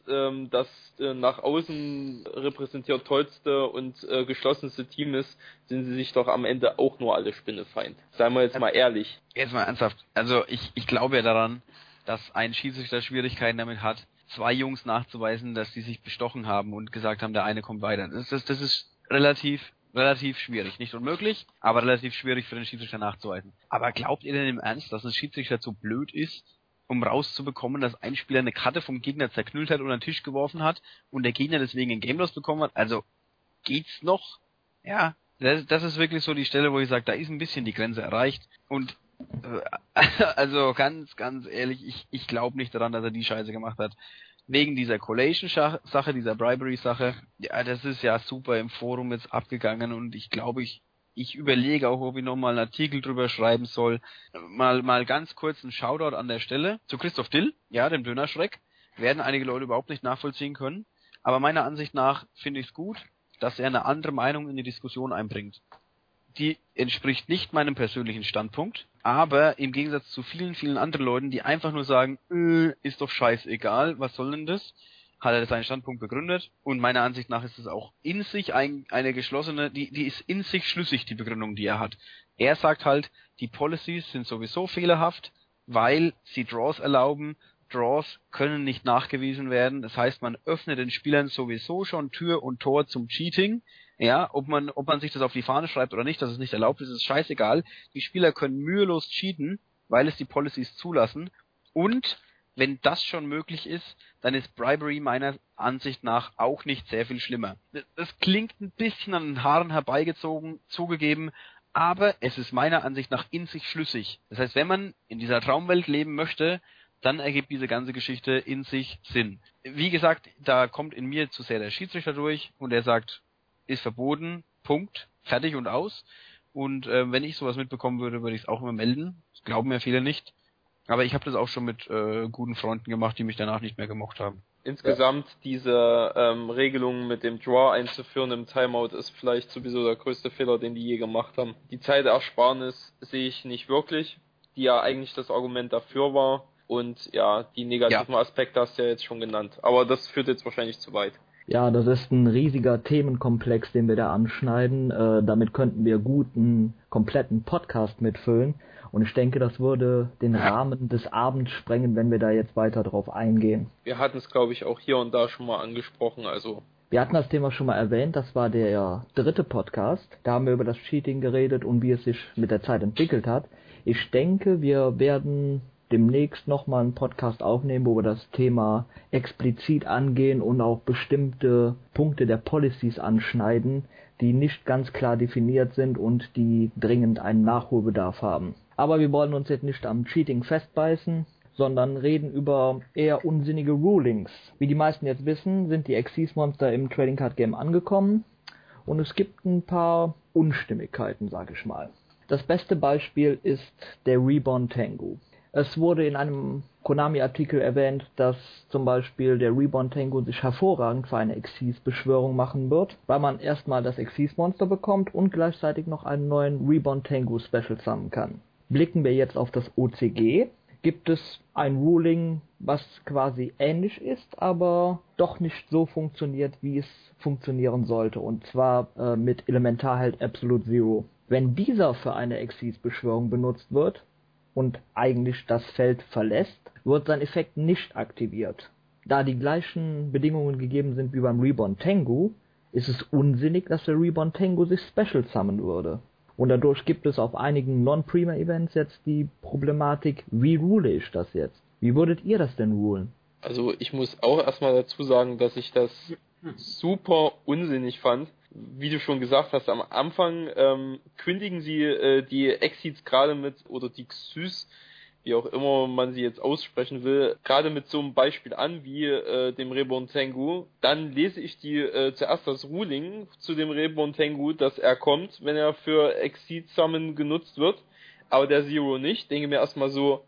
nach außen repräsentiert tollste und geschlossenste Team ist, sind sie sich doch am Ende auch nur alle Spinnefeind. Seien wir jetzt mal ehrlich. Jetzt mal ernsthaft. Also ich glaube ja daran, dass ein Schiedsrichter Schwierigkeiten damit hat, zwei Jungs nachzuweisen, dass die sich bestochen haben und gesagt haben, der eine kommt weiter. Das ist relativ schwierig. Nicht unmöglich, aber relativ schwierig für den Schiedsrichter nachzuweisen. Aber glaubt ihr denn im Ernst, dass ein Schiedsrichter so blöd ist, um rauszubekommen, dass ein Spieler eine Karte vom Gegner zerknüllt hat und an den Tisch geworfen hat und der Gegner deswegen ein Game Loss bekommen hat? Also, geht's noch? Ja, das ist wirklich so die Stelle, wo ich sage, da ist ein bisschen die Grenze erreicht. Und also ganz, ganz ehrlich, ich glaube nicht daran, dass er die Scheiße gemacht hat. Wegen dieser Collation-Sache, dieser Bribery-Sache, ja, das ist ja super im Forum jetzt abgegangen und ich glaube, ich überlege auch, ob ich nochmal einen Artikel drüber schreiben soll. Mal ganz kurz ein Shoutout an der Stelle zu Christoph Dill, ja, dem Dönerschreck. Werden einige Leute überhaupt nicht nachvollziehen können. Aber meiner Ansicht nach finde ich es gut, dass er eine andere Meinung in die Diskussion einbringt. Die entspricht nicht meinem persönlichen Standpunkt, aber im Gegensatz zu vielen, vielen anderen Leuten, die einfach nur sagen, ist doch scheißegal, was soll denn das, hat er seinen Standpunkt begründet und meiner Ansicht nach ist es auch in sich eine geschlossene, die ist in sich schlüssig, die Begründung, die er hat. Er sagt halt, die Policies sind sowieso fehlerhaft, weil sie Draws erlauben. Draws können nicht nachgewiesen werden, das heißt, man öffnet den Spielern sowieso schon Tür und Tor zum Cheating. Ja, ob man sich das auf die Fahne schreibt oder nicht, dass es nicht erlaubt ist, ist scheißegal. Die Spieler können mühelos cheaten, weil es die Policies zulassen. Und wenn das schon möglich ist, dann ist Bribery meiner Ansicht nach auch nicht sehr viel schlimmer. Das klingt ein bisschen an den Haaren herbeigezogen, zugegeben, aber es ist meiner Ansicht nach in sich schlüssig. Das heißt, wenn man in dieser Traumwelt leben möchte, dann ergibt diese ganze Geschichte in sich Sinn. Wie gesagt, da kommt in mir zu sehr der Schiedsrichter durch und er sagt, ist verboten, Punkt, fertig und aus. Und wenn ich sowas mitbekommen würde, würde ich es auch immer melden. Das glauben mir viele nicht. Aber ich habe das auch schon mit guten Freunden gemacht, die mich danach nicht mehr gemocht haben. Insgesamt diese Regelung mit dem Draw einzuführen im Timeout ist vielleicht sowieso der größte Fehler, den die je gemacht haben. Die Zeitersparnis sehe ich nicht wirklich, die ja eigentlich das Argument dafür war. Und ja, die negativen Aspekte hast du ja jetzt schon genannt. Aber das führt jetzt wahrscheinlich zu weit. Ja, das ist ein riesiger Themenkomplex, den wir da anschneiden. Damit könnten wir gut einen kompletten Podcast mitfüllen. Und ich denke, das würde den Rahmen des Abends sprengen, wenn wir da jetzt weiter drauf eingehen. Wir hatten es, glaube ich, auch hier und da schon mal angesprochen. Also wir hatten das Thema schon mal erwähnt. Das war der 3. Podcast. Da haben wir über das Cheating geredet und wie es sich mit der Zeit entwickelt hat. Ich denke, wir werden demnächst nochmal einen Podcast aufnehmen, wo wir das Thema explizit angehen und auch bestimmte Punkte der Policies anschneiden, die nicht ganz klar definiert sind und die dringend einen Nachholbedarf haben. Aber wir wollen uns jetzt nicht am Cheating festbeißen, sondern reden über eher unsinnige Rulings. Wie die meisten jetzt wissen, sind die Xyz Monster im Trading Card Game angekommen und es gibt ein paar Unstimmigkeiten, sage ich mal. Das beste Beispiel ist der Reborn Tengu. Es wurde in einem Konami-Artikel erwähnt, dass zum Beispiel der Reborn Tengu sich hervorragend für eine Xyz-Beschwörung machen wird, weil man erstmal das Xyz-Monster bekommt und gleichzeitig noch einen neuen Reborn Tengu Special sammeln kann. Blicken wir jetzt auf das OCG, gibt es ein Ruling, was quasi ähnlich ist, aber doch nicht so funktioniert, wie es funktionieren sollte, und zwar mit Elementarheld Absolute Zero. Wenn dieser für eine Xyz-Beschwörung benutzt wird, und eigentlich das Feld verlässt, wird sein Effekt nicht aktiviert. Da die gleichen Bedingungen gegeben sind wie beim Reborn Tengu, ist es unsinnig, dass der Reborn Tengu sich Special summon würde. Und dadurch gibt es auf einigen Non-Prima-Events jetzt die Problematik, wie rule ich das jetzt? Wie würdet ihr das denn rulen? Also ich muss auch erstmal dazu sagen, dass ich das super unsinnig fand. Wie du schon gesagt hast, am Anfang kündigen sie die Xyz gerade mit, oder die Xyz, wie auch immer man sie jetzt aussprechen will, gerade mit so einem Beispiel an, wie dem Reborn Tengu. Dann lese ich zuerst das Ruling zu dem Reborn Tengu, dass er kommt, wenn er für Xyz Summon genutzt wird, aber der Zero nicht. Denke mir erstmal so,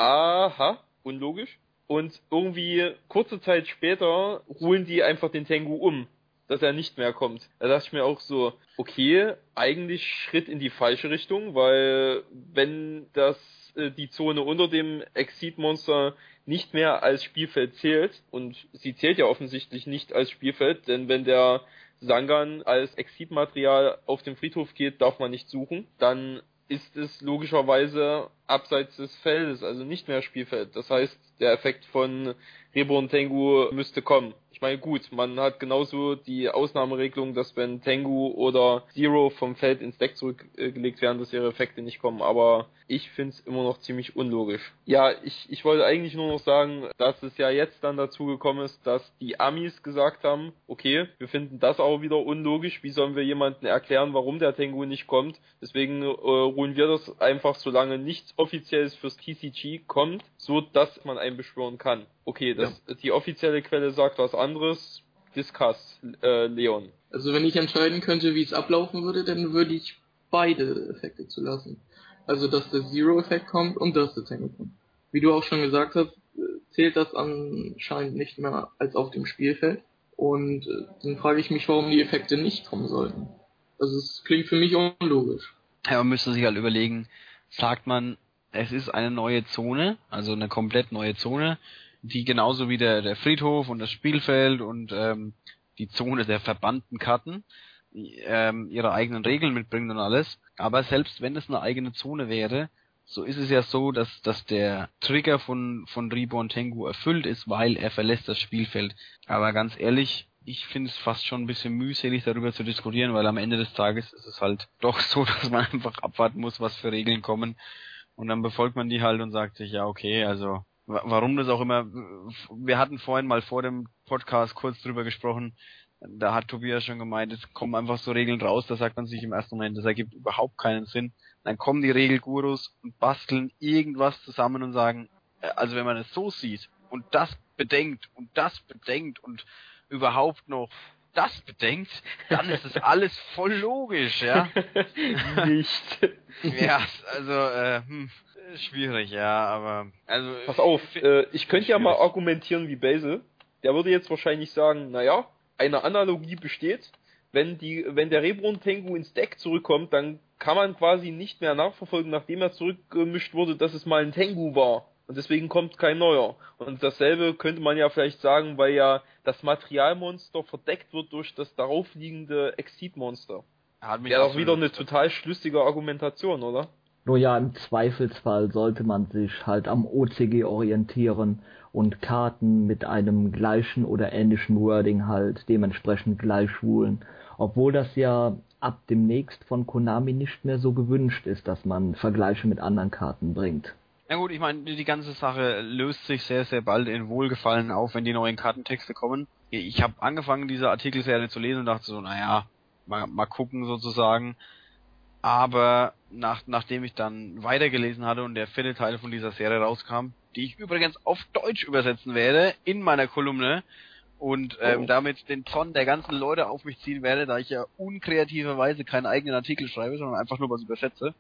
aha, unlogisch. Und irgendwie kurze Zeit später rulen die einfach den Tengu um, dass er nicht mehr kommt. Da dachte ich mir auch so, okay, eigentlich Schritt in die falsche Richtung, weil wenn die Zone unter dem Xyz-Monster nicht mehr als Spielfeld zählt, und sie zählt ja offensichtlich nicht als Spielfeld, denn wenn der Sangan als Xyz-Material auf den Friedhof geht, darf man nicht suchen, dann ist es logischerweise abseits des Feldes, also nicht mehr Spielfeld. Das heißt, der Effekt von Reborn Tengu müsste kommen. Ich meine, gut, man hat genauso die Ausnahmeregelung, dass wenn Tengu oder Zero vom Feld ins Deck zurückgelegt werden, dass ihre Effekte nicht kommen, aber ich finde es immer noch ziemlich unlogisch. Ja, ich wollte eigentlich nur noch sagen, dass es ja jetzt dann dazu gekommen ist, dass die Amis gesagt haben, okay, wir finden das auch wieder unlogisch, wie sollen wir jemandem erklären, warum der Tengu nicht kommt, deswegen ruhen wir das einfach, solange nichts Offizielles fürs TCG kommt, so dass man einen beschwören kann. Okay, die offizielle Quelle sagt was anderes. Discuss, Leon. Also wenn ich entscheiden könnte, wie es ablaufen würde, dann würde ich beide Effekte zulassen. Also dass der Zero-Effekt kommt und dass der Tango kommt. Wie du auch schon gesagt hast, zählt das anscheinend nicht mehr als auf dem Spielfeld. Und dann frage ich mich, warum die Effekte nicht kommen sollten. Also es klingt für mich unlogisch. Ja, man müsste sich halt überlegen, sagt man, es ist eine neue Zone, also eine komplett neue Zone, die genauso wie der Friedhof und das Spielfeld und die Zone der verbannten Karten ihre eigenen Regeln mitbringen und alles. Aber selbst wenn es eine eigene Zone wäre, so ist es ja so, dass der Trigger von Reborn Tengu erfüllt ist, weil er verlässt das Spielfeld. Aber ganz ehrlich, ich finde es fast schon ein bisschen mühselig, darüber zu diskutieren, weil am Ende des Tages ist es halt doch so, dass man einfach abwarten muss, was für Regeln kommen. Und dann befolgt man die halt und sagt sich, ja okay, also warum das auch immer, wir hatten vorhin mal vor dem Podcast kurz drüber gesprochen, da hat Tobias schon gemeint, es kommen einfach so Regeln raus, da sagt man sich im ersten Moment, das ergibt überhaupt keinen Sinn. Dann kommen die Regelgurus und basteln irgendwas zusammen und sagen, also wenn man es so sieht und das bedenkt und überhaupt noch das bedenkt, dann ist es alles voll logisch, ja. Nicht. Ja, also, schwierig, ja, aber, also... Pass auf, ich könnte ja mal argumentieren wie Basil. Der würde jetzt wahrscheinlich sagen, naja, eine Analogie besteht, wenn der Reborn Tengu ins Deck zurückkommt, dann kann man quasi nicht mehr nachverfolgen, nachdem er zurückgemischt wurde, dass es mal ein Tengu war. Und deswegen kommt kein neuer. Und dasselbe könnte man ja vielleicht sagen, weil ja das Materialmonster verdeckt wird durch das daraufliegende Exceed-Monster. Wäre doch wieder eine total schlüssige Argumentation, oder? Nur ja, im Zweifelsfall sollte man sich halt am OCG orientieren und Karten mit einem gleichen oder ähnlichen Wording halt dementsprechend gleichschulen. Obwohl das ja ab demnächst von Konami nicht mehr so gewünscht ist, dass man Vergleiche mit anderen Karten bringt. Na gut, ich meine, die ganze Sache löst sich sehr, sehr bald in Wohlgefallen auf, wenn die neuen Kartentexte kommen. Ich habe angefangen, diese Artikelserie zu lesen und dachte so, naja, mal gucken sozusagen. Aber nachdem ich dann weitergelesen hatte und der 4. Teil von dieser Serie rauskam, die ich übrigens auf Deutsch übersetzen werde, in meiner Kolumne, und damit den Zorn der ganzen Leute auf mich ziehen werde, da ich ja unkreativerweise keinen eigenen Artikel schreibe, sondern einfach nur was übersetze,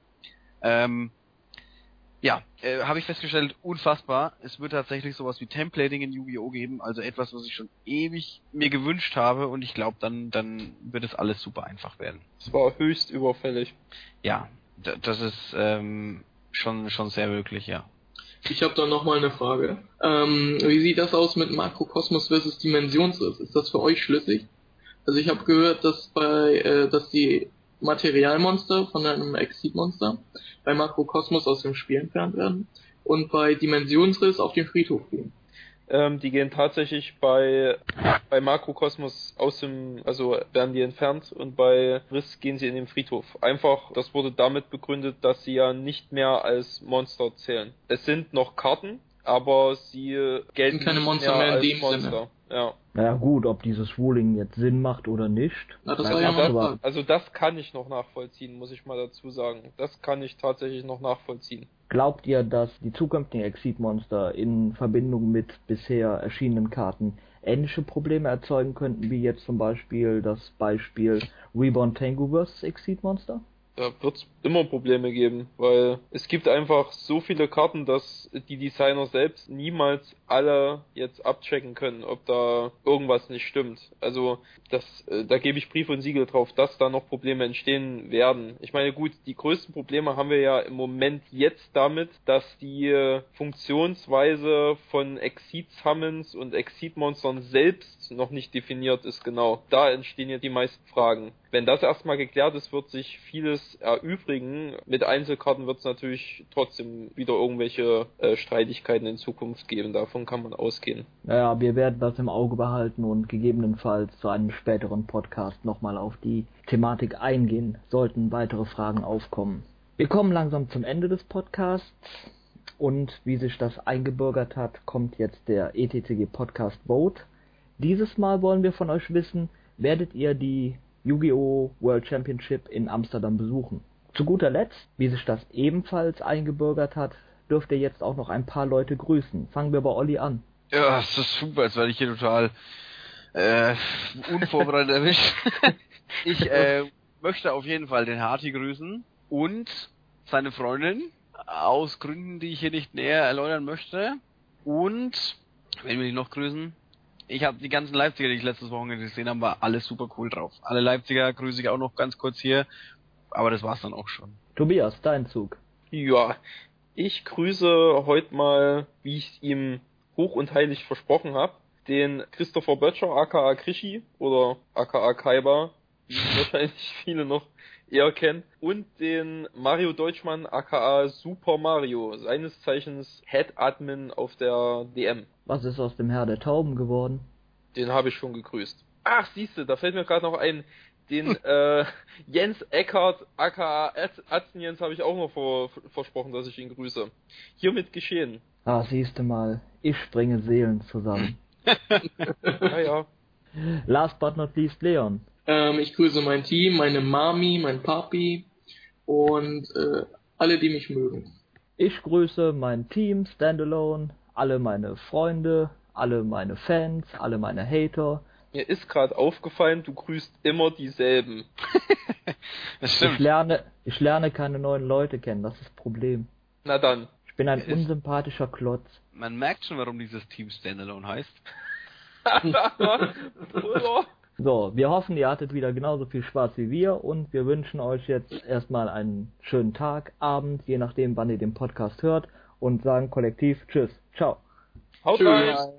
habe ich festgestellt, unfassbar. Es wird tatsächlich sowas wie Templating in Yu-Gi-Oh! Geben, also etwas, was ich schon ewig mir gewünscht habe, und ich glaube, dann wird es alles super einfach werden. Es war höchst überfällig. Ja, das ist schon sehr möglich, ja. Ich habe da nochmal eine Frage. Wie sieht das aus mit Makrokosmos versus Dimensionsriss? Ist das für euch schlüssig? Also ich habe gehört, dass dass die Materialmonster von einem Exceed-Monster bei Makrokosmos aus dem Spiel entfernt werden und bei Dimensionsriss auf den Friedhof gehen. Die gehen tatsächlich bei Makrokosmos werden die entfernt, und bei Riss gehen sie in den Friedhof. Einfach, das wurde damit begründet, dass sie ja nicht mehr als Monster zählen. Es sind noch Karten, aber sie gelten keine nicht Monster mehr in als dem Monster. Sinne. Ja. Naja gut, ob dieses Ruling jetzt Sinn macht oder nicht. Na, das war ja mal eine Frage. Also das kann ich noch nachvollziehen, muss ich mal dazu sagen. Das kann ich tatsächlich noch nachvollziehen. Glaubt ihr, dass die zukünftigen Exceed-Monster in Verbindung mit bisher erschienenen Karten ähnliche Probleme erzeugen könnten, wie jetzt zum Beispiel das Beispiel Reborn Tengu vs. Exceed-Monster? Da wird es immer Probleme geben, weil es gibt einfach so viele Karten, dass die Designer selbst niemals alle jetzt abchecken können, ob da irgendwas nicht stimmt. Also da gebe ich Brief und Siegel drauf, dass da noch Probleme entstehen werden. Ich meine, gut, die größten Probleme haben wir ja im Moment jetzt damit, dass die Funktionsweise von Exceed-Summons und Exceed-Monstern selbst noch nicht definiert ist genau. Da entstehen ja die meisten Fragen. Wenn das erstmal geklärt ist, wird sich vieles erübrigen. Mit Einzelkarten wird es natürlich trotzdem wieder irgendwelche Streitigkeiten in Zukunft geben. Davon kann man ausgehen. Naja, wir werden das im Auge behalten und gegebenenfalls zu einem späteren Podcast nochmal auf die Thematik eingehen, sollten weitere Fragen aufkommen. Wir kommen langsam zum Ende des Podcasts, und wie sich das eingebürgert hat, kommt jetzt der ETCG Podcast Vote. Dieses Mal wollen wir von euch wissen, werdet ihr die Yu-Gi-Oh! World Championship in Amsterdam besuchen? Zu guter Letzt, wie sich das ebenfalls eingebürgert hat, dürft ihr jetzt auch noch ein paar Leute grüßen. Fangen wir bei Olli an. Ja, das ist super, jetzt werde ich hier total unvorbereitet erwischt. Ich möchte auf jeden Fall den Harti grüßen und seine Freundin, aus Gründen, die ich hier nicht näher erläutern möchte. Und, wenn wir die noch grüßen, ich habe die ganzen Leipziger, die ich letztes Wochenende gesehen habe, war alles super cool drauf. Alle Leipziger grüße ich auch noch ganz kurz hier, aber das war's dann auch schon. Tobias, dein Zug. Ja, ich grüße heute mal, wie ich es ihm hoch und heilig versprochen habe, den Christopher Böttcher, aka Krischi, oder aka Kaiba, wie wahrscheinlich viele noch eher kennen, und den Mario Deutschmann, aka Super Mario, seines Zeichens Head Admin auf der DM. Was ist aus dem Herr der Tauben geworden? Den habe ich schon gegrüßt. Ach, siehste, da fällt mir gerade noch ein, Den Jens Eckert, aka Atzenjens, habe ich auch noch versprochen, dass ich ihn grüße. Hiermit geschehen. Ah, siehste mal, ich bringe Seelen zusammen. Ja. Last but not least, Leon. Ich grüße mein Team, meine Mami, mein Papi und alle, die mich mögen. Ich grüße mein Team, Standalone, alle meine Freunde, alle meine Fans, alle meine Hater. Mir ist gerade aufgefallen, du grüßt immer dieselben. Das stimmt. Ich lerne keine neuen Leute kennen, das ist das Problem. Na dann. Ich bin ein unsympathischer Klotz. Man merkt schon, warum dieses Team Standalone heißt. So, wir hoffen, ihr hattet wieder genauso viel Spaß wie wir und wir wünschen euch jetzt erstmal einen schönen Tag, Abend, je nachdem, wann ihr den Podcast hört und sagen kollektiv Tschüss. Ciao. Haut rein.